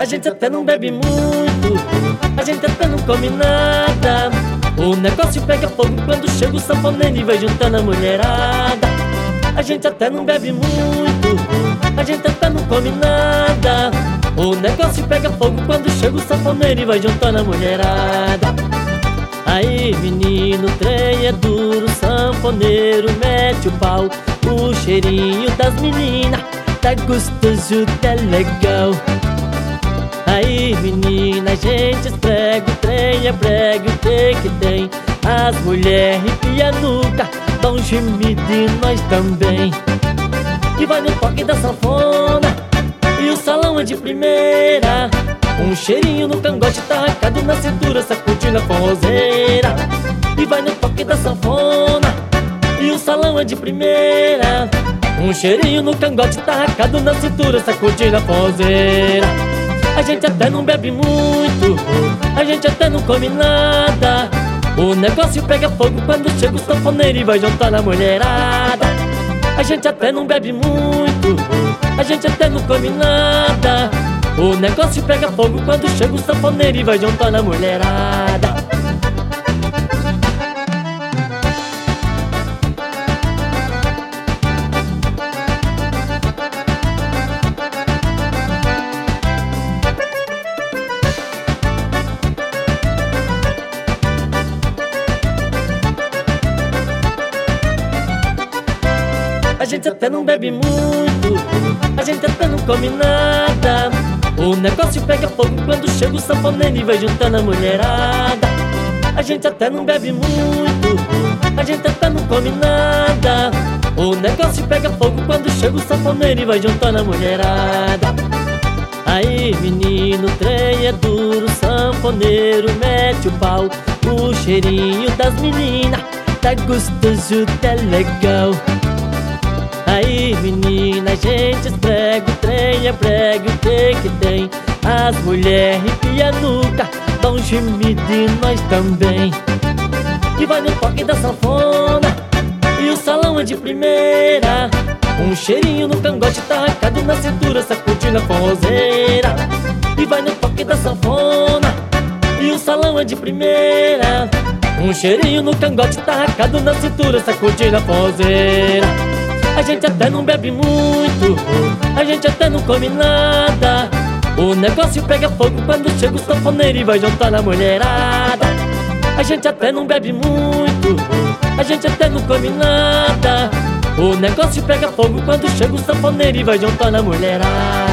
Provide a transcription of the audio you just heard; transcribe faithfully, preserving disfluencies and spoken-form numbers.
A gente até não bebe muito, a gente até não come nada. O negócio pega fogo quando chega o sanfoneiro e vai juntando a mulherada. A gente até não bebe muito, a gente até não come nada. O negócio pega fogo quando chega o sanfoneiro e vai juntando a mulherada. Aí menino, o trem é duro, sanfoneiro mete o pau. O cheirinho das meninas tá gostoso, tá legal. Aí menina, a gente esprega, o trem é brega, o que que tem? As mulheres arrepiam a nuca, dá um gemido e nós também. E vai no toque da sanfona, e o salão é de primeira. Um cheirinho no cangote, tacado na cintura, sacudindo a forrozeira. E vai no toque da sanfona, e o salão é de primeira. Um cheirinho no cangote, tacado na cintura, sacudindo a forrozeira. A gente até não bebe muito, a gente até não come nada. O negócio pega fogo quando chega o sanfoneiro e vai juntar na mulherada. A gente até não bebe muito, a gente até não come nada. O negócio pega fogo quando chega o sanfoneiro e vai juntar na mulherada. A gente até não bebe muito, a gente até não come nada. O negócio pega fogo quando chega o sanfoneiro e vai juntando a mulherada. A gente até não bebe muito, a gente até não come nada. O negócio pega fogo quando chega o sanfoneiro e vai juntando a mulherada. Aí menino, o trem é duro, sanfoneiro mete o pau. O cheirinho das meninas tá gostoso, tá legal. Aí menina, a gente esprega, o trem é brega, o que que tem? As mulheres arrepiam a nuca, dá um gemido e nós também. E vai no toque da sanfona, e o salão é de primeira. Um cheirinho no cangote, tacado na cintura, sacudindo a forrozeira. E vai no toque da sanfona, e o salão é de primeira. Um cheirinho no cangote, tacado na cintura, sacudindo a forrozeira. A gente até não bebe muito, a gente até não come nada. O negócio pega fogo quando chega o sanfoneiro e vai juntar na mulherada. A gente até não bebe muito, a gente até não come nada. O negócio pega fogo quando chega o sanfoneiro e vai juntar na mulherada.